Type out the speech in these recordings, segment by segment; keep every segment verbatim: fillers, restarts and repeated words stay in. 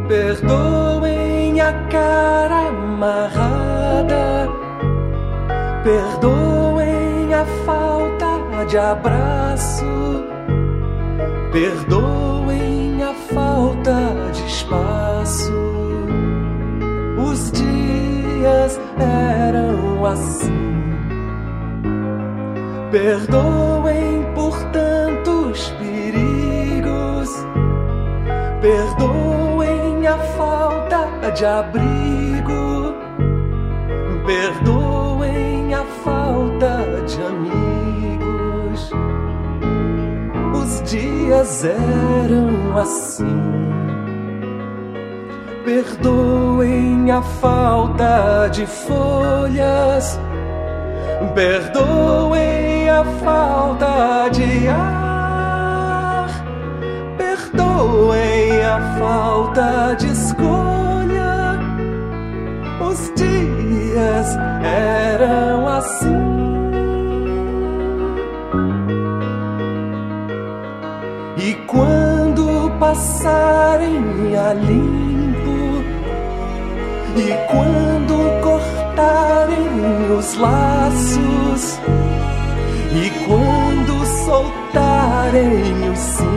Perdoem a cara amarrada, perdoem a falta de abraço, perdoem a falta de espaço. Os dias eram assim. Perdoem por tantos perigos, perdoem a falta de abrigo, perdoem a falta de amigos. Os dias eram assim. Perdoem a falta de folhas, perdoem a falta de ar, perdoem a falta de escolha. Os dias eram assim. E quando passarem a limpo, e quando cortarem os laços, e quando soltarem os cintos,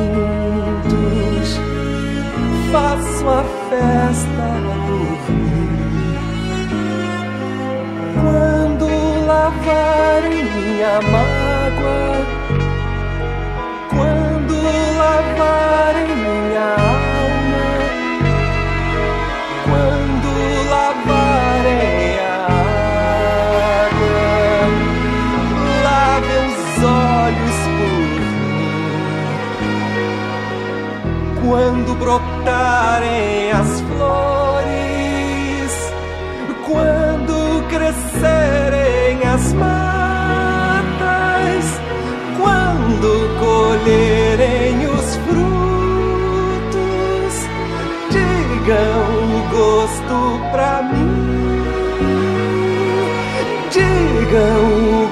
faço a festa por mim. Quando lavarem a mágoa, quando lavarem minha alma, quando lavarem a água, lavem os olhos por mim. Quando brotarem as flores, quando crescerem as matas, quando colherem os frutos, digam o gosto pra mim, digam o